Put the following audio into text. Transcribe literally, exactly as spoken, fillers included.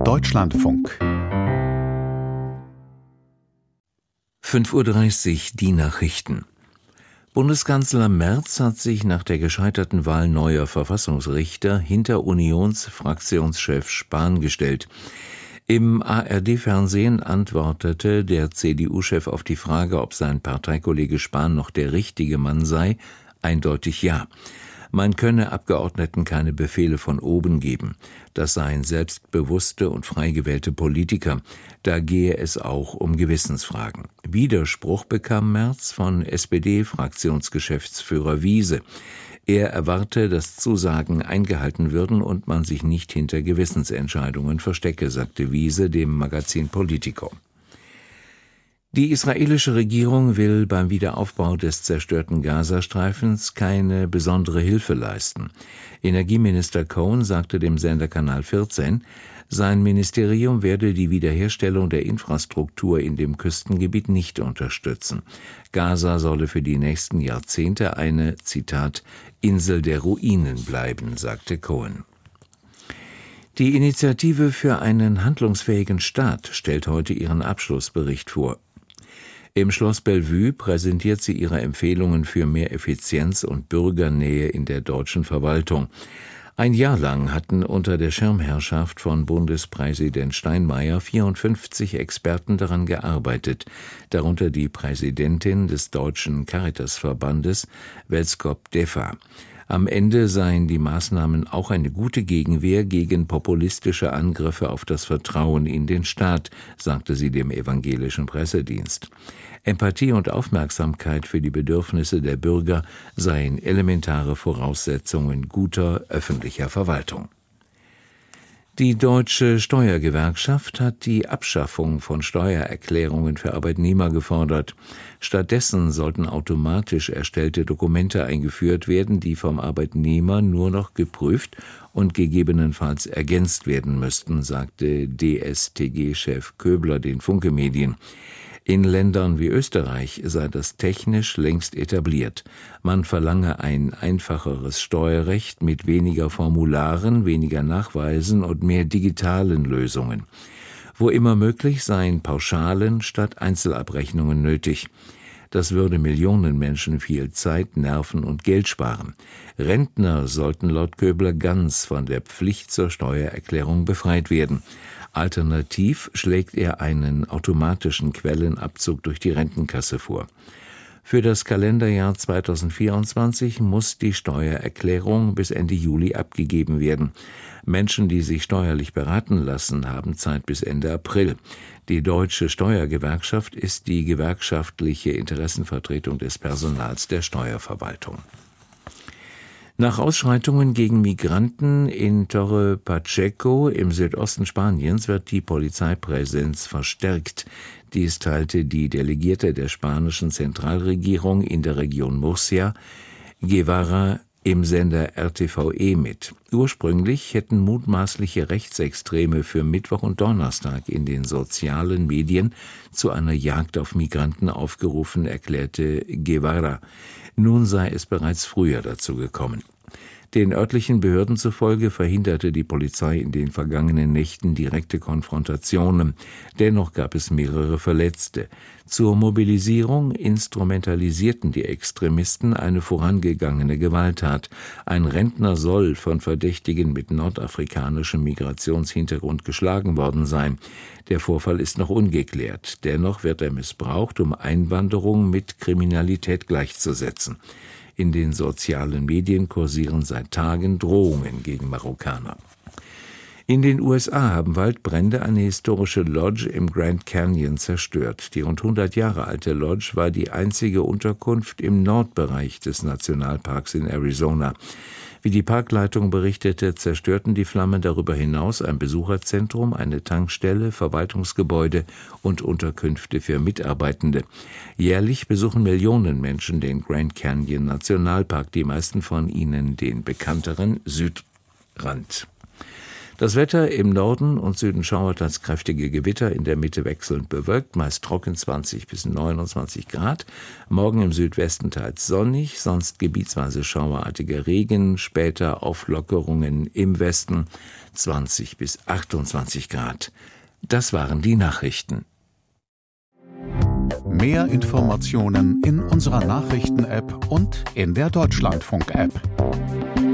Deutschlandfunk. fünf Uhr dreißig, die Nachrichten. Bundeskanzler Merz hat sich nach der gescheiterten Wahl neuer Verfassungsrichter hinter Unionsfraktionschef Spahn gestellt. Im A R D-Fernsehen antwortete der C D U-Chef auf die Frage, ob sein Parteikollege Spahn noch der richtige Mann sei, eindeutig ja. Man könne Abgeordneten keine Befehle von oben geben. Das seien selbstbewusste und frei gewählte Politiker. Da gehe es auch um Gewissensfragen. Widerspruch bekam Merz von S P D-Fraktionsgeschäftsführer Wiese. Er erwarte, dass Zusagen eingehalten würden und man sich nicht hinter Gewissensentscheidungen verstecke, sagte Wiese dem Magazin Politico. Die israelische Regierung will beim Wiederaufbau des zerstörten Gazastreifens keine besondere Hilfe leisten. Energieminister Cohen sagte dem Sender Kanal vierzehn, sein Ministerium werde die Wiederherstellung der Infrastruktur in dem Küstengebiet nicht unterstützen. Gaza solle für die nächsten Jahrzehnte eine, Zitat, Insel der Ruinen bleiben, sagte Cohen. Die Initiative für einen handlungsfähigen Staat stellt heute ihren Abschlussbericht vor. Im Schloss Bellevue präsentiert sie ihre Empfehlungen für mehr Effizienz und Bürgernähe in der deutschen Verwaltung. Ein Jahr lang hatten unter der Schirmherrschaft von Bundespräsident Steinmeier vierundfünfzig Experten daran gearbeitet, darunter die Präsidentin des Deutschen Caritasverbandes, Welskop Defa. Am Ende seien die Maßnahmen auch eine gute Gegenwehr gegen populistische Angriffe auf das Vertrauen in den Staat, sagte sie dem evangelischen Pressedienst. Empathie und Aufmerksamkeit für die Bedürfnisse der Bürger seien elementare Voraussetzungen guter öffentlicher Verwaltung. Die Deutsche Steuergewerkschaft hat die Abschaffung von Steuererklärungen für Arbeitnehmer gefordert. Stattdessen sollten automatisch erstellte Dokumente eingeführt werden, die vom Arbeitnehmer nur noch geprüft und gegebenenfalls ergänzt werden müssten, sagte D S T G-Chef Köbler den Funke Medien. In Ländern wie Österreich sei das technisch längst etabliert. Man verlange ein einfacheres Steuerrecht mit weniger Formularen, weniger Nachweisen und mehr digitalen Lösungen. Wo immer möglich seien Pauschalen statt Einzelabrechnungen nötig. Das würde Millionen Menschen viel Zeit, Nerven und Geld sparen. Rentner sollten laut Köbler ganz von der Pflicht zur Steuererklärung befreit werden. Alternativ schlägt er einen automatischen Quellenabzug durch die Rentenkasse vor. Für das Kalenderjahr zweitausendvierundzwanzig muss die Steuererklärung bis Ende Juli abgegeben werden. Menschen, die sich steuerlich beraten lassen, haben Zeit bis Ende April. Die Deutsche Steuergewerkschaft ist die gewerkschaftliche Interessenvertretung des Personals der Steuerverwaltung. Nach Ausschreitungen gegen Migranten in Torre Pacheco im Südosten Spaniens wird die Polizeipräsenz verstärkt. Dies teilte die Delegierte der spanischen Zentralregierung in der Region Murcia, Guevara, im Sender R T V E mit. Ursprünglich hätten mutmaßliche Rechtsextreme für Mittwoch und Donnerstag in den sozialen Medien zu einer Jagd auf Migranten aufgerufen, erklärte Guevara. Nun sei es bereits früher dazu gekommen. Den örtlichen Behörden zufolge verhinderte die Polizei in den vergangenen Nächten direkte Konfrontationen. Dennoch gab es mehrere Verletzte. Zur Mobilisierung instrumentalisierten die Extremisten eine vorangegangene Gewalttat. Ein Rentner soll von Verdächtigen mit nordafrikanischem Migrationshintergrund geschlagen worden sein. Der Vorfall ist noch ungeklärt. Dennoch wird er missbraucht, um Einwanderung mit Kriminalität gleichzusetzen. In den sozialen Medien kursieren seit Tagen Drohungen gegen Marokkaner. In den U S A haben Waldbrände eine historische Lodge im Grand Canyon zerstört. Die rund hundert Jahre alte Lodge war die einzige Unterkunft im Nordbereich des Nationalparks in Arizona. Wie die Parkleitung berichtete, zerstörten die Flammen darüber hinaus ein Besucherzentrum, eine Tankstelle, Verwaltungsgebäude und Unterkünfte für Mitarbeitende. Jährlich besuchen Millionen Menschen den Grand Canyon Nationalpark, die meisten von ihnen den bekannteren Südrand. Das Wetter: im Norden und Süden schauert als kräftige Gewitter, in der Mitte wechselnd bewölkt, meist trocken, zwanzig bis neunundzwanzig Grad. Morgen im Südwesten teils sonnig, sonst gebietsweise schauerartiger Regen, später Auflockerungen im Westen, zwanzig bis achtundzwanzig Grad. Das waren die Nachrichten. Mehr Informationen in unserer Nachrichten-App und in der Deutschlandfunk-App.